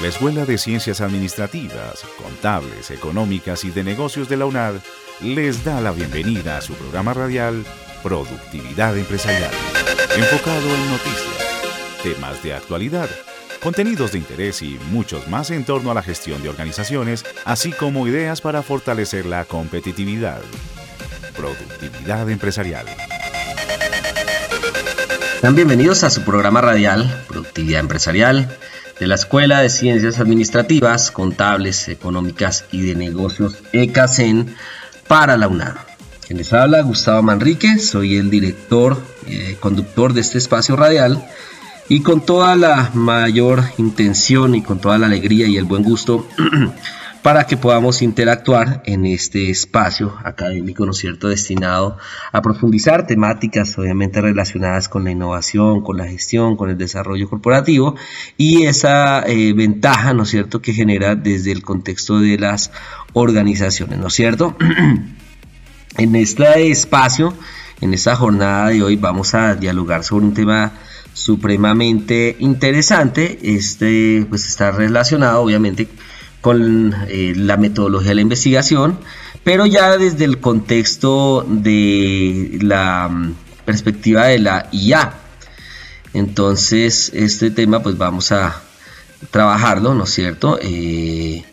La Escuela de Ciencias Administrativas, Contables, Económicas y de Negocios de la UNAD les da la bienvenida a su programa radial Productividad Empresarial, enfocado en noticias, temas de actualidad, contenidos de interés y muchos más en torno a la gestión de organizaciones, así como ideas para fortalecer la competitividad. Productividad Empresarial. Sean bienvenidos a su programa radial Productividad Empresarial de la Escuela de Ciencias Administrativas, Contables, Económicas y de Negocios ECACEN para la UNAD. Quien les habla, Gustavo Manrique, soy el director, conductor de este espacio radial, y con toda la mayor intención y con toda la alegría y el buen gusto para que podamos interactuar en este espacio académico, ¿no es cierto?, destinado a profundizar temáticas obviamente relacionadas con la innovación, con la gestión, con el desarrollo corporativo y esa ventaja, ¿no es cierto?, que genera desde el contexto de las organizaciones, ¿no es cierto? En este espacio, en esta jornada de hoy, vamos a dialogar sobre un tema supremamente interesante. Pues está relacionado obviamente con la metodología de la investigación, pero ya desde el contexto de la perspectiva de la IA. Entonces este tema pues vamos a trabajarlo, ¿no es cierto?, en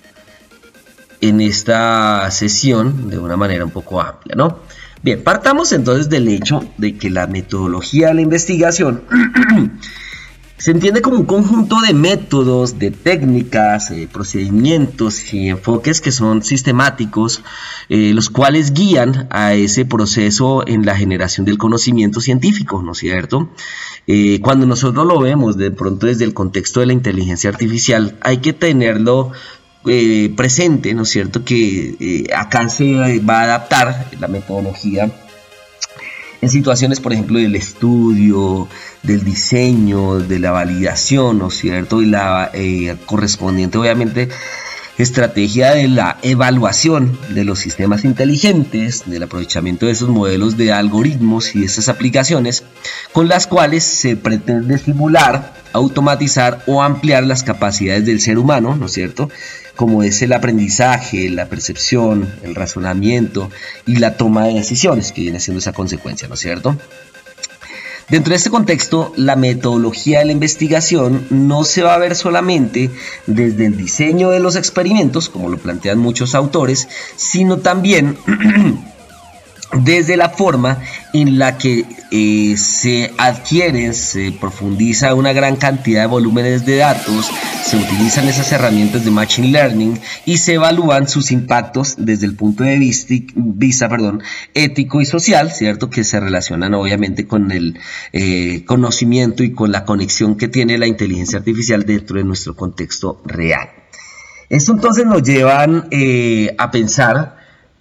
esta sesión de una manera un poco amplia, ¿no? Bien, partamos entonces del hecho de que la metodología de la investigación se entiende como un conjunto de métodos, de técnicas, procedimientos y enfoques que son sistemáticos, los cuales guían a ese proceso en la generación del conocimiento científico, ¿no es cierto? Cuando nosotros lo vemos de pronto desde el contexto de la inteligencia artificial, hay que tenerlo presente, ¿no es cierto?, que acá se va a adaptar la metodología en situaciones, por ejemplo, del estudio, del diseño, de la validación, ¿no es cierto?, y la correspondiente, obviamente, estrategia de la evaluación de los sistemas inteligentes, del aprovechamiento de esos modelos de algoritmos y de esas aplicaciones con las cuales se pretende simular, automatizar o ampliar las capacidades del ser humano, ¿no es cierto?, como es el aprendizaje, la percepción, el razonamiento y la toma de decisiones, que viene siendo esa consecuencia, ¿no es cierto? Dentro de este contexto, la metodología de la investigación no se va a ver solamente desde el diseño de los experimentos, como lo plantean muchos autores, sino también desde la forma en la que se adquiere, se profundiza una gran cantidad de volúmenes de datos, se utilizan esas herramientas de Machine Learning y se evalúan sus impactos desde el punto de vista ético y social, ¿cierto?, que se relacionan obviamente con el conocimiento y con la conexión que tiene la inteligencia artificial dentro de nuestro contexto real. Esto entonces nos lleva a pensar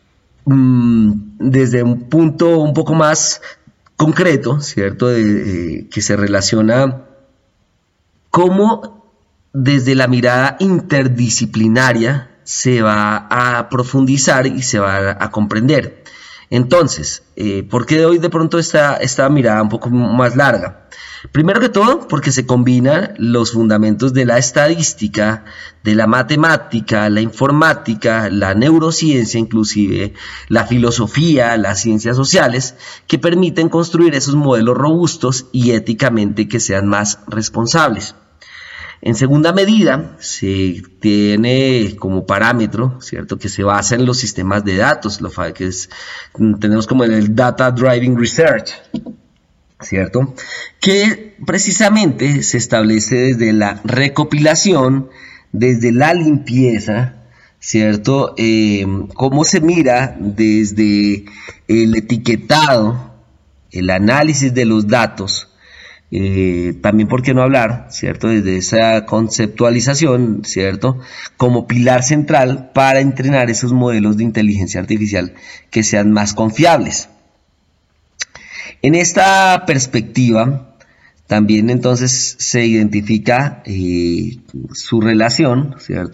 desde un punto un poco más concreto, ¿cierto?, que se relaciona cómo desde la mirada interdisciplinaria se va a profundizar y se va a comprender. Entonces, ¿por qué hoy de pronto esta mirada un poco más larga? Primero que todo, porque se combinan los fundamentos de la estadística, de la matemática, la informática, la neurociencia, inclusive la filosofía, las ciencias sociales, que permiten construir esos modelos robustos y éticamente que sean más responsables. En segunda medida, se tiene como parámetro, ¿cierto?, que se basa en los sistemas de datos, tenemos como el Data Driven Research, ¿cierto?, que precisamente se establece desde la recopilación, desde la limpieza, ¿cierto?, cómo se mira desde el etiquetado, el análisis de los datos, también por qué no hablar, ¿cierto?, desde esa conceptualización, ¿cierto?, como pilar central para entrenar esos modelos de inteligencia artificial que sean más confiables. En esta perspectiva, también entonces se identifica su relación, ¿cierto?,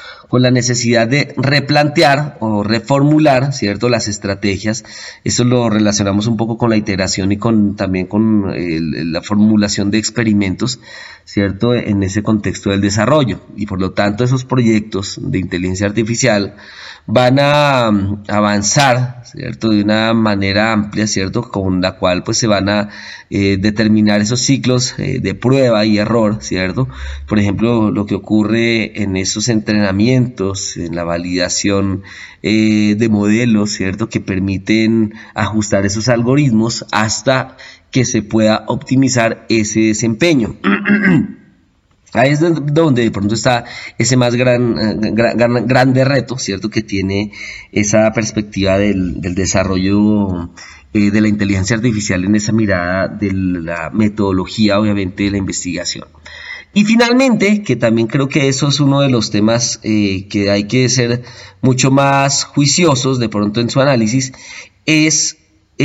con la necesidad de replantear o reformular, ¿cierto?, las estrategias. Eso lo relacionamos un poco con la iteración y también con la formulación de experimentos, ¿cierto?, en ese contexto del desarrollo. Y por lo tanto esos proyectos de inteligencia artificial van a avanzar, ¿cierto?, de una manera amplia, ¿cierto?, con la cual pues se van a determinar esos ciclos de prueba y error, ¿cierto? Por ejemplo, lo que ocurre en esos entrenamientos, en la validación de modelos, ¿cierto?, que permiten ajustar esos algoritmos hasta que se pueda optimizar ese desempeño. Ahí es donde de pronto está ese más grande reto, ¿cierto?, que tiene esa perspectiva del desarrollo de la inteligencia artificial en esa mirada de la metodología, obviamente, de la investigación. Y finalmente, que también creo que eso es uno de los temas que hay que ser mucho más juiciosos de pronto en su análisis, es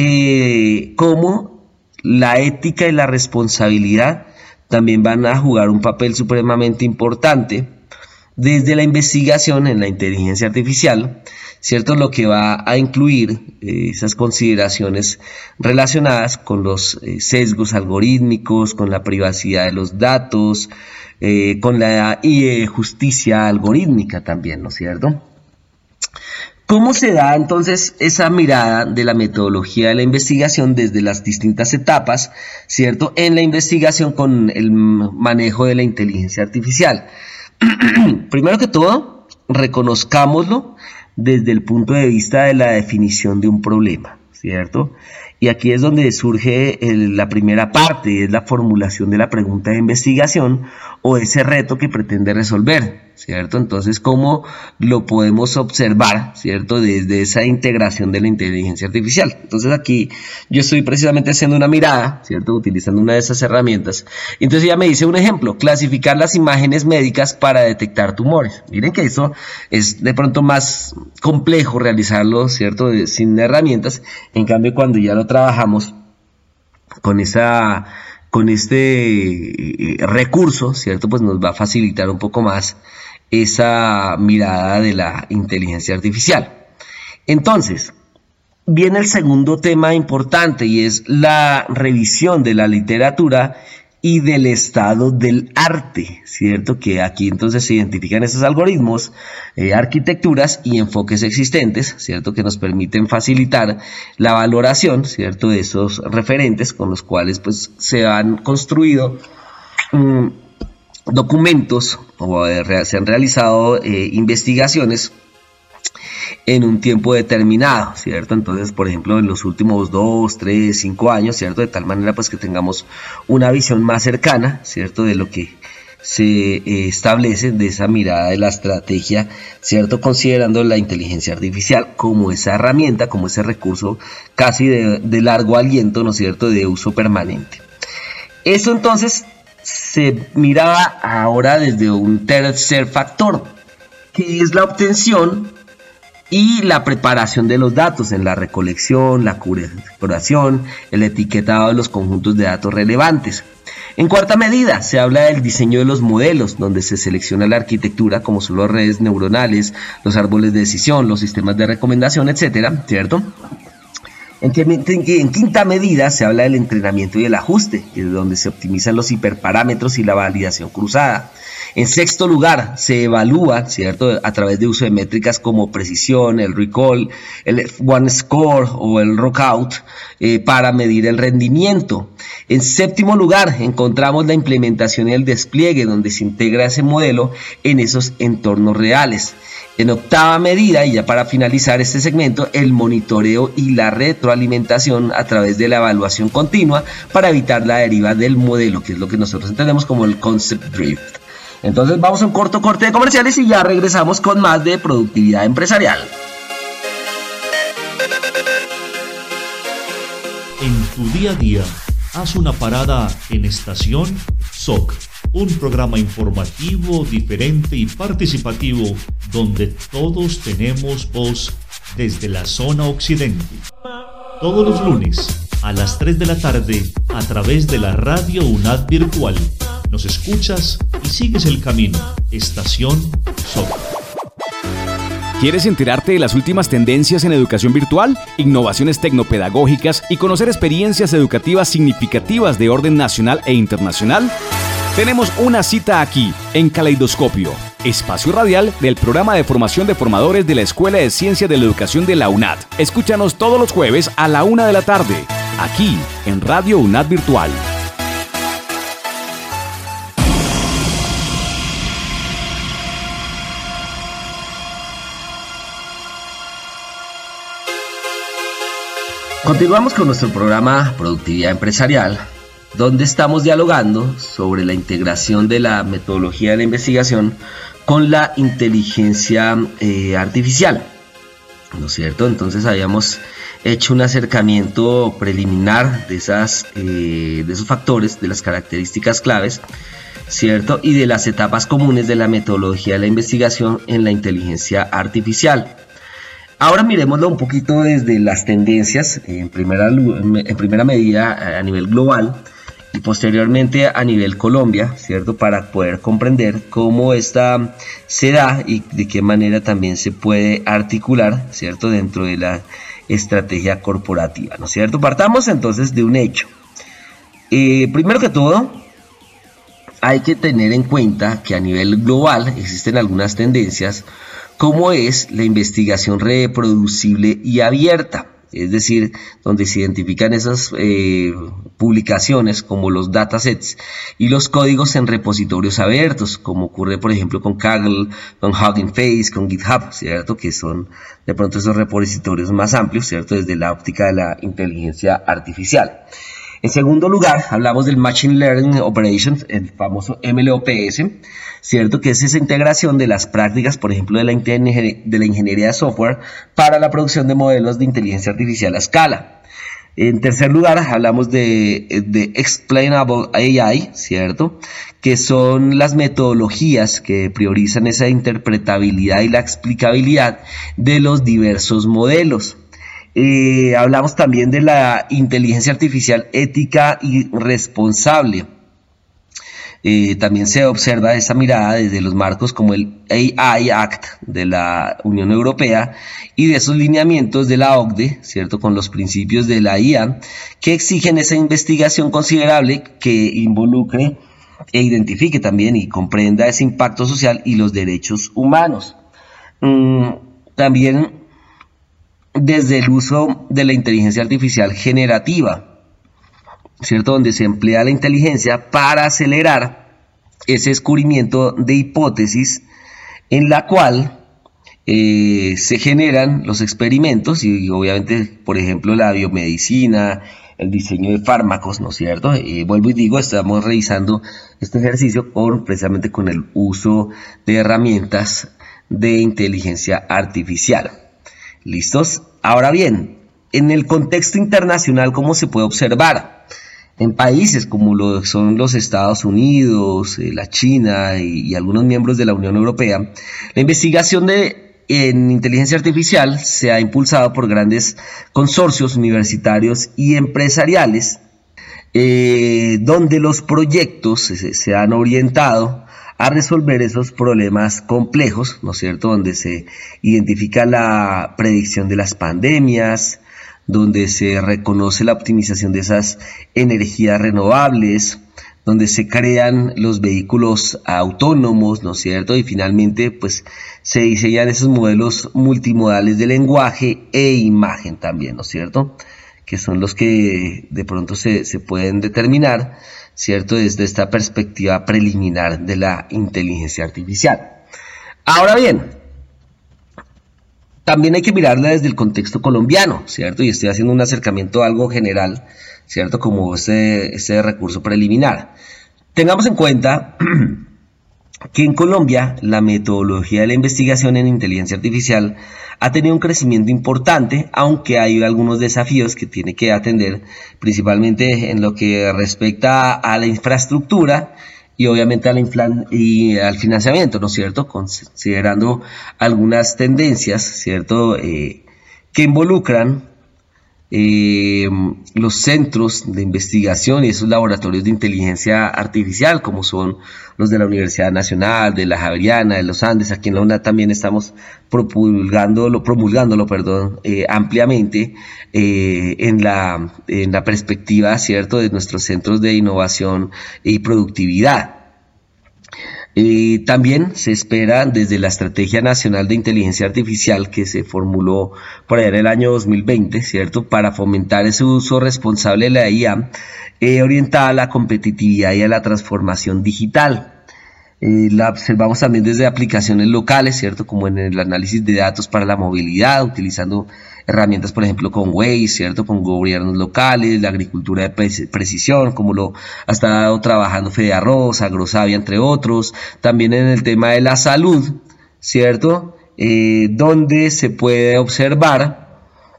cómo la ética y la responsabilidad también van a jugar un papel supremamente importante desde la investigación en la inteligencia artificial, ¿cierto? Lo que va a incluir esas consideraciones relacionadas con los sesgos algorítmicos, con la privacidad de los datos, con la justicia algorítmica también, ¿no es cierto? ¿Cómo se da entonces esa mirada de la metodología de la investigación desde las distintas etapas, ¿cierto?, en la investigación con el manejo de la inteligencia artificial? Primero que todo, reconozcámoslo desde el punto de vista de la definición de un problema, ¿cierto? Y aquí es donde surge la primera parte, es la formulación de la pregunta de investigación o ese reto que pretende resolver, ¿cierto? Entonces, ¿cómo lo podemos observar, ¿cierto?, desde esa integración de la inteligencia artificial? Entonces, aquí yo estoy precisamente haciendo una mirada, ¿cierto?, utilizando una de esas herramientas. Entonces, ella me dice un ejemplo: clasificar las imágenes médicas para detectar tumores. Miren que eso es de pronto más complejo realizarlo, ¿cierto?, sin herramientas. En cambio, cuando ya lo trabajamos con este recurso, ¿cierto?, pues nos va a facilitar un poco más esa mirada de la inteligencia artificial. Entonces, viene el segundo tema importante, y es la revisión de la literatura y del estado del arte, ¿cierto? Que aquí entonces se identifican esos algoritmos, arquitecturas y enfoques existentes, ¿cierto?, que nos permiten facilitar la valoración, ¿cierto?, de esos referentes con los cuales pues se han construido documentos o se han realizado investigaciones en un tiempo determinado, ¿cierto? Entonces, por ejemplo, en los últimos 2, 3, 5 años, ¿cierto?, de tal manera pues que tengamos una visión más cercana, ¿cierto?, de lo que se establece, de esa mirada de la estrategia, ¿cierto?, considerando la inteligencia artificial como esa herramienta, como ese recurso casi de largo aliento, ¿no es cierto?, de uso permanente. Eso entonces se miraba ahora desde un tercer factor, que es la obtención y la preparación de los datos en la recolección, la curación, el etiquetado de los conjuntos de datos relevantes. En cuarta medida, se habla del diseño de los modelos, donde se selecciona la arquitectura, como son las redes neuronales, los árboles de decisión, los sistemas de recomendación, etcétera, ¿cierto? En quinta medida se habla del entrenamiento y el ajuste, que es donde se optimizan los hiperparámetros y la validación cruzada. En sexto lugar, se evalúa, ¿cierto?, a través de uso de métricas como precisión, el recall, el one score o el rockout para medir el rendimiento. En séptimo lugar, encontramos la implementación y el despliegue, donde se integra ese modelo en esos entornos reales. En octava medida, y ya para finalizar este segmento, el monitoreo y la retroalimentación a través de la evaluación continua para evitar la deriva del modelo, que es lo que nosotros entendemos como el concept drift. Entonces vamos a un corto corte de comerciales y ya regresamos con más de productividad empresarial. En tu día a día, haz una parada en Estación SOC, un programa informativo, diferente y participativo donde todos tenemos voz desde la zona occidente. Todos los lunes a las 3 de la tarde a través de la radio UNAD virtual. Nos escuchas y sigues el camino. Estación SOC. ¿Quieres enterarte de las últimas tendencias en educación virtual, innovaciones tecnopedagógicas y conocer experiencias educativas significativas de orden nacional e internacional? Tenemos una cita aquí, en Caleidoscopio, espacio radial del programa de formación de formadores de la Escuela de Ciencias de la Educación de la UNAD. Escúchanos todos los jueves a la 1 de la tarde, aquí en Radio UNAD Virtual. Continuamos con nuestro programa Productividad Empresarial, donde estamos dialogando sobre la integración de la metodología de la investigación con la inteligencia artificial, ¿no es cierto? Entonces habíamos hecho un acercamiento preliminar de esos factores, de las características claves, ¿cierto? Y de las etapas comunes de la metodología de la investigación en la inteligencia artificial. Ahora miremoslo un poquito desde las tendencias, en primera medida a nivel global y posteriormente a nivel Colombia, ¿cierto? Para poder comprender cómo esta se da y de qué manera también se puede articular, ¿cierto? Dentro de la estrategia corporativa, ¿no es cierto? Partamos entonces de un hecho. Primero que todo, hay que tener en cuenta que a nivel global existen algunas tendencias, como es la investigación reproducible y abierta, es decir, donde se identifican esas publicaciones como los datasets y los códigos en repositorios abiertos, como ocurre por ejemplo con Kaggle, con Hugging Face, con GitHub, ¿cierto? Que son de pronto esos repositorios más amplios, ¿cierto? Desde la óptica de la inteligencia artificial. En segundo lugar, hablamos del Machine Learning Operations, el famoso MLOps, ¿cierto? Que es esa integración de las prácticas, por ejemplo, de la ingeniería de software para la producción de modelos de inteligencia artificial a escala. En tercer lugar, hablamos de Explainable AI, ¿cierto? Que son las metodologías que priorizan esa interpretabilidad y la explicabilidad de los diversos modelos. Hablamos también de la inteligencia artificial ética y responsable. También se observa esa mirada desde los marcos como el AI Act de la Unión Europea y de esos lineamientos de la OCDE, ¿cierto? Con los principios de la IA que exigen esa investigación considerable que involucre e identifique también y comprenda ese impacto social y los derechos humanos. También desde el uso de la inteligencia artificial generativa, ¿cierto? Donde se emplea la inteligencia para acelerar ese descubrimiento de hipótesis en la cual se generan los experimentos y obviamente, por ejemplo, la biomedicina, el diseño de fármacos, ¿no es cierto? Vuelvo y digo, estamos revisando este ejercicio precisamente con el uso de herramientas de inteligencia artificial. ¿Listos? Ahora bien, en el contexto internacional, ¿cómo se puede observar? En países como lo son los Estados Unidos, la China y algunos miembros de la Unión Europea, la investigación en inteligencia artificial se ha impulsado por grandes consorcios universitarios y empresariales, donde los proyectos se han orientado a resolver esos problemas complejos, ¿no es cierto? Donde se identifica la predicción de las pandemias, donde se reconoce la optimización de esas energías renovables, donde se crean los vehículos autónomos, ¿no es cierto? Y finalmente, pues, se diseñan esos modelos multimodales de lenguaje e imagen también, ¿no es cierto? Que son los que de pronto se pueden determinar, ¿cierto? Desde esta perspectiva preliminar de la inteligencia artificial. Ahora bien, también hay que mirarla desde el contexto colombiano, ¿cierto? Y estoy haciendo un acercamiento a algo general, ¿cierto? Como este recurso preliminar. Tengamos en cuenta que en Colombia la metodología de la investigación en inteligencia artificial ha tenido un crecimiento importante, aunque hay algunos desafíos que tiene que atender, principalmente en lo que respecta a la infraestructura y obviamente al financiamiento, ¿no es cierto? Considerando algunas tendencias, ¿cierto? Que involucran los centros de investigación y esos laboratorios de inteligencia artificial, como son los de la Universidad Nacional, de la Javeriana, de los Andes. Aquí en la UNAD también estamos promulgándolo ampliamente en la perspectiva, ¿cierto?, de nuestros centros de innovación y productividad. También se espera desde la Estrategia Nacional de Inteligencia Artificial, que se formuló por allá en el año 2020, ¿cierto?, para fomentar ese uso responsable de la IA, orientada a la competitividad y a la transformación digital. La observamos también desde aplicaciones locales, ¿cierto?, como en el análisis de datos para la movilidad, utilizando herramientas, por ejemplo, con Waze, ¿cierto?, con gobiernos locales, la agricultura de precisión, como lo ha estado trabajando Fede Arroz, Agrosavia, entre otros. También en el tema de la salud, ¿cierto?, donde se puede observar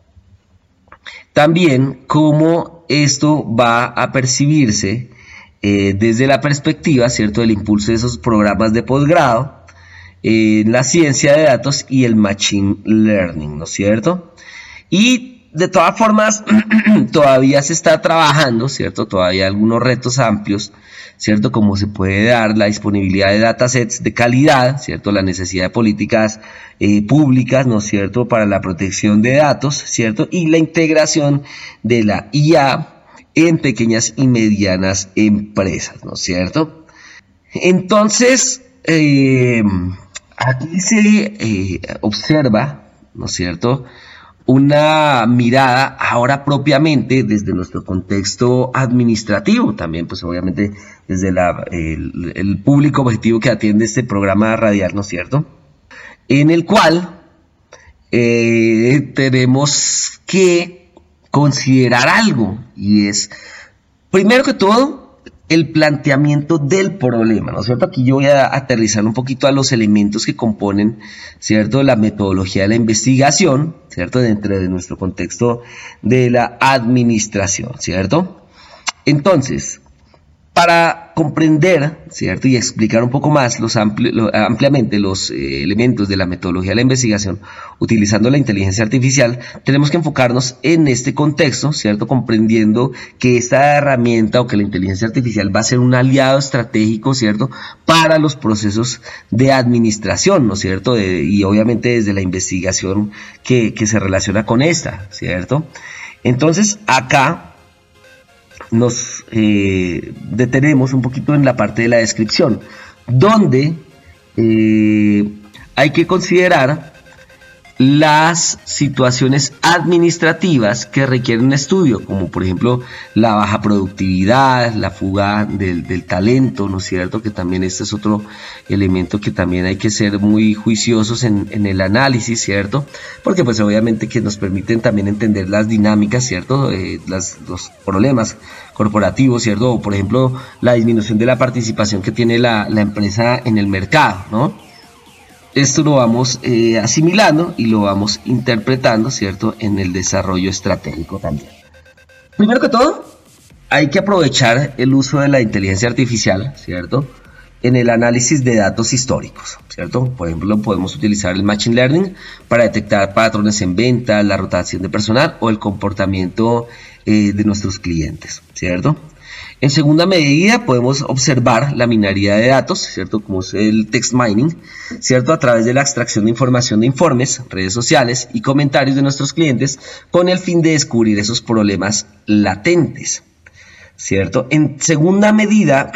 también cómo esto va a percibirse desde la perspectiva, ¿cierto?, del impulso de esos programas de posgrado en la ciencia de datos y el machine learning, ¿no es cierto? Y de todas formas, todavía se está trabajando, ¿cierto? Todavía hay algunos retos amplios, ¿cierto? Como se puede dar la disponibilidad de datasets de calidad, ¿cierto? La necesidad de políticas públicas, ¿no es cierto?, para la protección de datos, ¿cierto? Y la integración de la IA en pequeñas y medianas empresas, ¿no es cierto? Entonces, aquí se observa, ¿no es cierto?, una mirada ahora propiamente desde nuestro contexto administrativo, también pues obviamente desde el público objetivo que atiende este programa radial, ¿no es cierto?, en el cual tenemos que considerar algo, y es, primero que todo, el planteamiento del problema, ¿no es cierto? Aquí yo voy a aterrizar un poquito a los elementos que componen, ¿cierto?, la metodología de la investigación, ¿cierto?, dentro de nuestro contexto de la administración, ¿cierto? Entonces, para comprender, ¿cierto?, y explicar un poco más ampliamente los elementos de la metodología de la investigación utilizando la inteligencia artificial, tenemos que enfocarnos en este contexto, ¿cierto?, comprendiendo que esta herramienta o que la inteligencia artificial va a ser un aliado estratégico, ¿cierto?, para los procesos de administración, ¿no es cierto?, y obviamente desde la investigación que se relaciona con esta, ¿cierto? Entonces, acá nos detenemos un poquito en la parte de la descripción, donde hay que considerar las situaciones administrativas que requieren un estudio, como por ejemplo la baja productividad, la fuga del talento, ¿no es cierto?, que también este es otro elemento que también hay que ser muy juiciosos en el análisis, ¿cierto?, porque pues obviamente que nos permiten también entender las dinámicas, ¿cierto?, los problemas corporativos, ¿cierto?, o por ejemplo la disminución de la participación que tiene la empresa en el mercado, ¿no? Esto lo vamos asimilando y lo vamos interpretando, ¿cierto?, en el desarrollo estratégico también. Primero que todo, hay que aprovechar el uso de la inteligencia artificial, ¿cierto?, en el análisis de datos históricos, ¿cierto? Por ejemplo, podemos utilizar el Machine Learning para detectar patrones en venta, la rotación de personal o el comportamiento de nuestros clientes, ¿cierto? En segunda medida, podemos observar la minería de datos, ¿cierto?, como es el text mining, ¿cierto?, a través de la extracción de información de informes, redes sociales y comentarios de nuestros clientes con el fin de descubrir esos problemas latentes, ¿cierto? En segunda medida,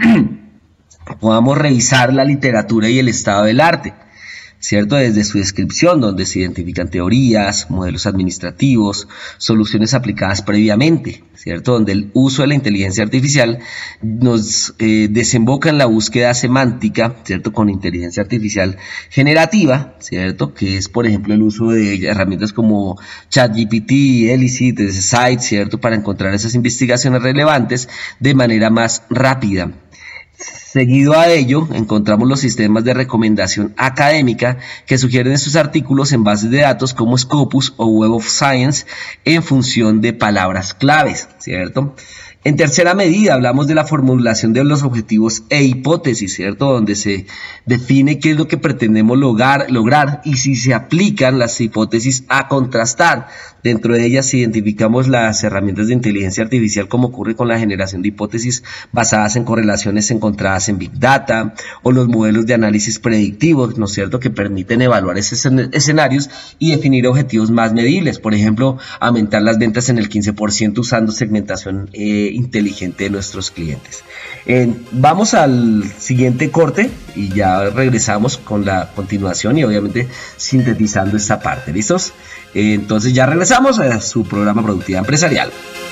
podamos revisar la literatura y el estado del arte, ¿cierto?, desde su descripción, donde se identifican teorías, modelos administrativos, soluciones aplicadas previamente, ¿cierto?, donde el uso de la inteligencia artificial nos desemboca en la búsqueda semántica, ¿cierto?, con inteligencia artificial generativa, ¿cierto?, que es, por ejemplo, el uso de herramientas como ChatGPT, Elicit, Scite, ¿cierto?, para encontrar esas investigaciones relevantes de manera más rápida. Seguido a ello, encontramos los sistemas de recomendación académica que sugieren estos artículos en bases de datos como Scopus o Web of Science en función de palabras claves, ¿cierto? En tercera medida, hablamos de la formulación de los objetivos e hipótesis, ¿cierto?, donde se define qué es lo que pretendemos lograr y si se aplican las hipótesis a contrastar. Dentro de ellas identificamos las herramientas de inteligencia artificial, como ocurre con la generación de hipótesis basadas en correlaciones encontradas en Big Data, o los modelos de análisis predictivos, ¿no es cierto?, que permiten evaluar esos escenarios y definir objetivos más medibles. Por ejemplo, aumentar las ventas en el 15% usando segmentación inteligente de nuestros clientes. Vamos al siguiente corte y ya regresamos con la continuación y obviamente sintetizando esta parte. ¿Listos? Entonces ya regresamos a su programa Productividad Empresarial.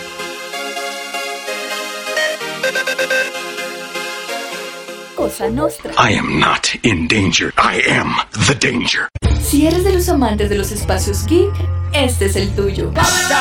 Cosa Nostra. I am not in danger. I am the danger. Si eres de los amantes de los espacios geek, este es el tuyo.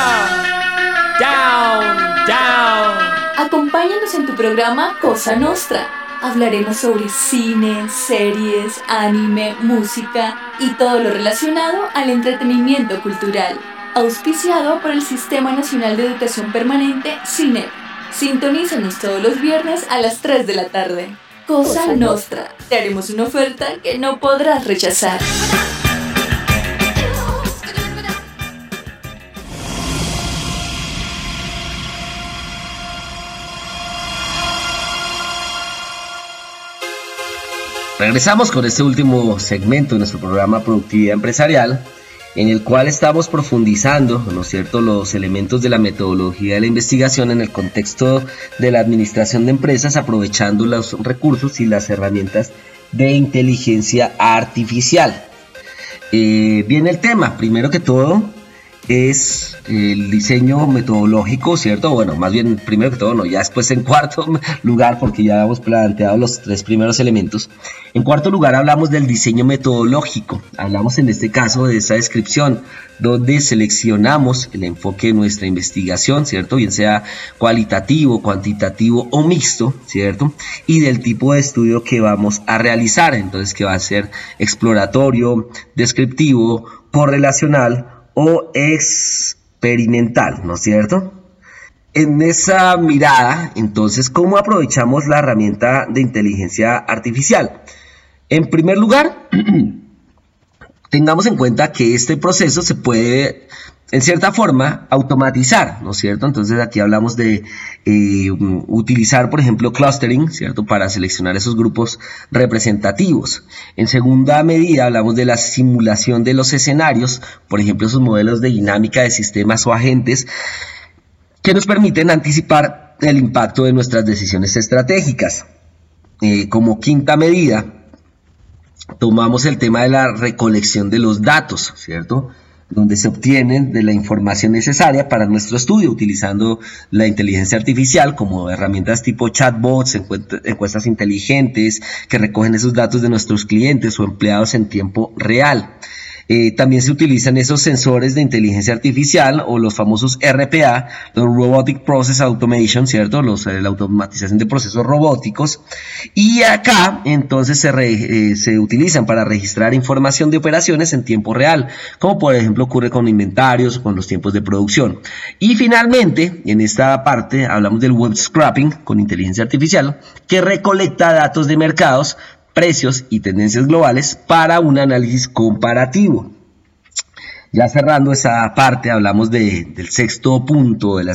Down. Acompáñanos en tu programa Cosa Nostra. Hablaremos sobre cine, series, anime, música y todo lo relacionado al entretenimiento cultural. Auspiciado por el Sistema Nacional de Educación Permanente, SINEP. Sintonízanos todos los viernes a las 3 de la tarde. Cosa Nostra. Te haremos una oferta que no podrás rechazar. Regresamos con este último segmento de nuestro programa Productividad Empresarial, en el cual estamos profundizando, ¿no es cierto?, los elementos de la metodología de la investigación en el contexto de la administración de empresas, aprovechando los recursos y las herramientas de inteligencia artificial. Viene el tema, primero que todo, es el diseño metodológico, ¿cierto? Bueno, más bien, primero que todo, no, ya después en cuarto lugar, porque ya hemos planteado los 3 primeros elementos. En cuarto lugar hablamos del diseño metodológico. Hablamos en este caso de esa descripción donde seleccionamos el enfoque de nuestra investigación, ¿cierto? Bien sea cualitativo, cuantitativo o mixto, ¿cierto? Y del tipo de estudio que vamos a realizar, entonces que va a ser exploratorio, descriptivo, correlacional o experimental, ¿no es cierto? En esa mirada, entonces, ¿cómo aprovechamos la herramienta de inteligencia artificial? En primer lugar, tengamos en cuenta que este proceso se puede, en cierta forma, automatizar, ¿no es cierto? Entonces aquí hablamos de utilizar, por ejemplo, clustering, ¿cierto?, para seleccionar esos grupos representativos. En segunda medida hablamos de la simulación de los escenarios, por ejemplo, esos modelos de dinámica de sistemas o agentes que nos permiten anticipar el impacto de nuestras decisiones estratégicas. Como quinta medida, tomamos el tema de la recolección de los datos, ¿cierto?, donde se obtienen de la información necesaria para nuestro estudio, utilizando la inteligencia artificial como herramientas tipo chatbots, encuestas inteligentes que recogen esos datos de nuestros clientes o empleados en tiempo real. También se utilizan esos sensores de inteligencia artificial o los famosos RPA, los Robotic Process Automation, ¿cierto? La automatización de procesos robóticos. Y acá entonces se utilizan para registrar información de operaciones en tiempo real, como por ejemplo ocurre con inventarios o con los tiempos de producción. Y finalmente, en esta parte hablamos del web scraping con inteligencia artificial, que recolecta datos de mercados, precios y tendencias globales para un análisis comparativo. Ya cerrando esa parte, hablamos del sexto punto, del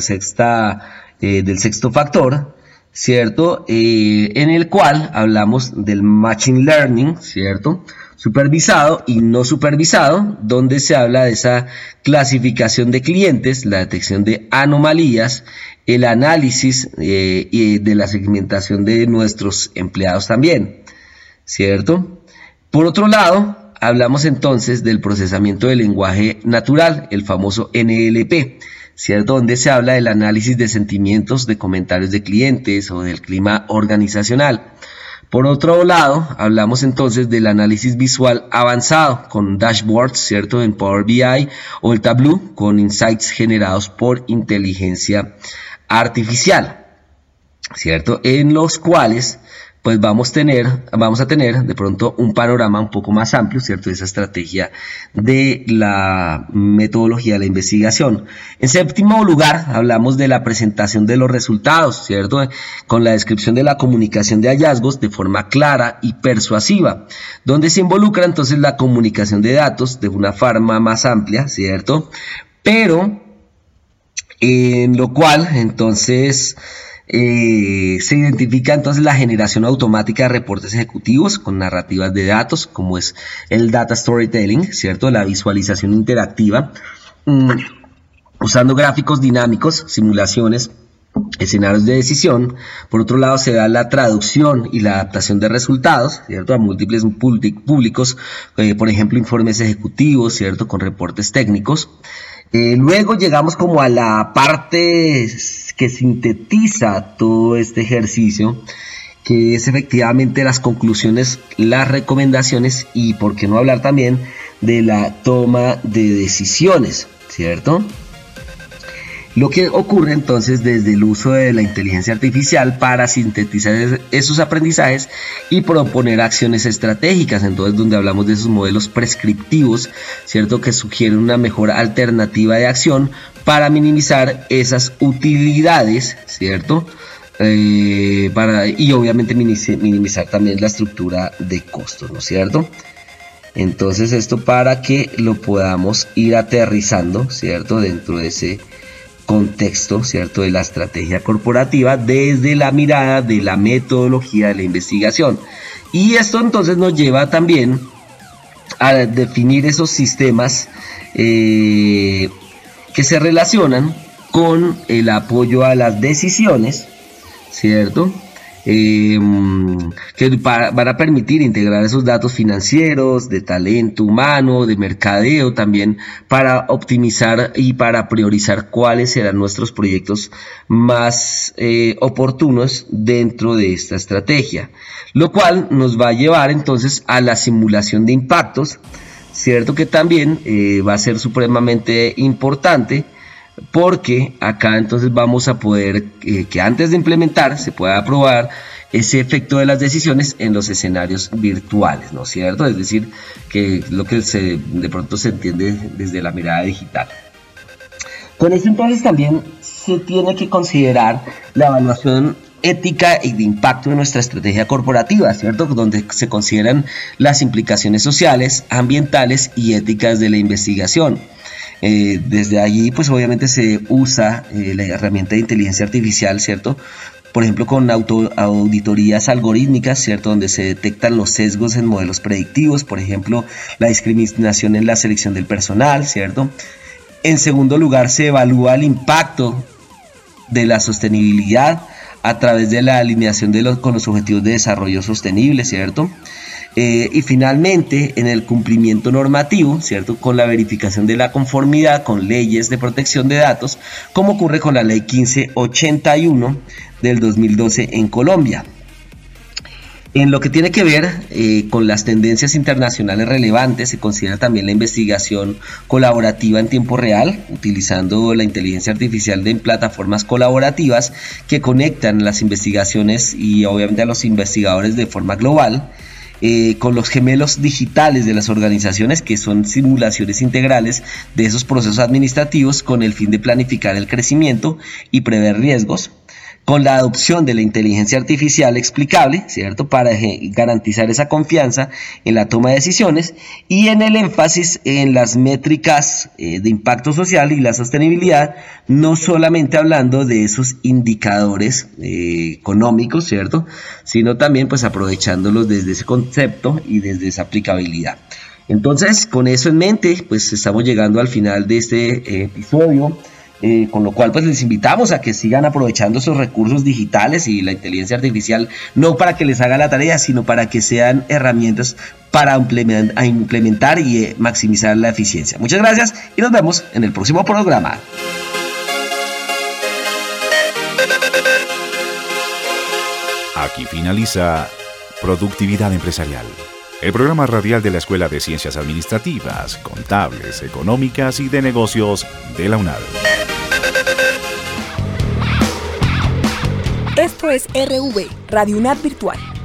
sexto factor, ¿cierto? En el cual hablamos del Machine Learning, ¿cierto?, supervisado y no supervisado, donde se habla de esa clasificación de clientes, la detección de anomalías, el análisis y de la segmentación de nuestros empleados también, ¿cierto? Por otro lado, hablamos entonces del procesamiento del lenguaje natural, el famoso NLP, ¿cierto?, donde se habla del análisis de sentimientos, de comentarios de clientes o del clima organizacional. Por otro lado, hablamos entonces del análisis visual avanzado con dashboards, ¿cierto?, en Power BI o el Tableau con insights generados por inteligencia artificial, ¿cierto?, en los cuales pues vamos a tener de pronto un panorama un poco más amplio, ¿cierto?, de esa estrategia de la metodología de la investigación. En séptimo lugar, hablamos de la presentación de los resultados, ¿cierto?, con la descripción de la comunicación de hallazgos de forma clara y persuasiva, donde se involucra entonces la comunicación de datos de una forma más amplia, ¿cierto?, pero en lo cual entonces se identifica entonces la generación automática de reportes ejecutivos con narrativas de datos, como es el data storytelling, ¿cierto? La visualización interactiva, usando gráficos dinámicos, simulaciones, escenarios de decisión. Por otro lado, se da la traducción y la adaptación de resultados, ¿cierto? A múltiples públicos, por ejemplo, informes ejecutivos, ¿cierto? Con reportes técnicos. Luego llegamos como a la parte que sintetiza todo este ejercicio, que es efectivamente las conclusiones, las recomendaciones y, por qué no hablar también, de la toma de decisiones, ¿cierto? Lo que ocurre entonces desde el uso de la inteligencia artificial para sintetizar esos aprendizajes y proponer acciones estratégicas, entonces donde hablamos de esos modelos prescriptivos, ¿cierto? Que sugieren una mejor alternativa de acción para minimizar esas utilidades, ¿cierto? Y obviamente minimizar también la estructura de costos, ¿no es cierto? Entonces esto para que lo podamos ir aterrizando, ¿cierto? Dentro de ese contexto, ¿cierto? De la estrategia corporativa desde la mirada de la metodología de la investigación. Y esto entonces nos lleva también a definir esos sistemas que se relacionan con el apoyo a las decisiones, ¿cierto? Que van a permitir integrar esos datos financieros, de talento humano, de mercadeo también, para optimizar y para priorizar cuáles serán nuestros proyectos más oportunos dentro de esta estrategia, lo cual nos va a llevar entonces a la simulación de impactos, ¿cierto? Que también va a ser supremamente importante, porque acá entonces vamos a poder que antes de implementar se pueda probar ese efecto de las decisiones en los escenarios virtuales, ¿no es cierto? Es decir, que lo que de pronto se entiende desde la mirada digital. Con eso entonces también se tiene que considerar la evaluación ética y de impacto de nuestra estrategia corporativa, ¿cierto? Donde se consideran las implicaciones sociales, ambientales y éticas de la investigación. Desde allí pues obviamente se usa la herramienta de inteligencia artificial, ¿cierto? Por ejemplo, con auditorías algorítmicas, ¿cierto? Donde se detectan los sesgos en modelos predictivos, por ejemplo, la discriminación en la selección del personal, ¿cierto? En segundo lugar, se evalúa el impacto de la sostenibilidad a través de la alineación con los objetivos de desarrollo sostenible, ¿cierto? Y finalmente, en el cumplimiento normativo, ¿cierto? Con la verificación de la conformidad con leyes de protección de datos, como ocurre con la ley 1581 del 2012 en Colombia. En lo que tiene que ver con las tendencias internacionales relevantes, se considera también la investigación colaborativa en tiempo real, utilizando la inteligencia artificial en plataformas colaborativas que conectan las investigaciones y obviamente a los investigadores de forma global, con los gemelos digitales de las organizaciones, que son simulaciones integrales de esos procesos administrativos con el fin de planificar el crecimiento y prever riesgos, con la adopción de la inteligencia artificial explicable, ¿cierto? Para garantizar esa confianza en la toma de decisiones, y en el énfasis en las métricas de impacto social y la sostenibilidad, no solamente hablando de esos indicadores económicos, ¿cierto? Sino también pues aprovechándolos desde ese concepto y desde esa aplicabilidad. Entonces, con eso en mente, pues estamos llegando al final de este episodio. Con lo cual pues les invitamos a que sigan aprovechando esos recursos digitales y la inteligencia artificial, no para que les haga la tarea, sino para que sean herramientas para implementar y maximizar la eficiencia. Muchas gracias y nos vemos en el próximo programa. Aquí finaliza Productividad Empresarial, el programa radial de la Escuela de Ciencias Administrativas, Contables, Económicas y de Negocios de la UNAD. Esto es RV, Radio UNAD Virtual.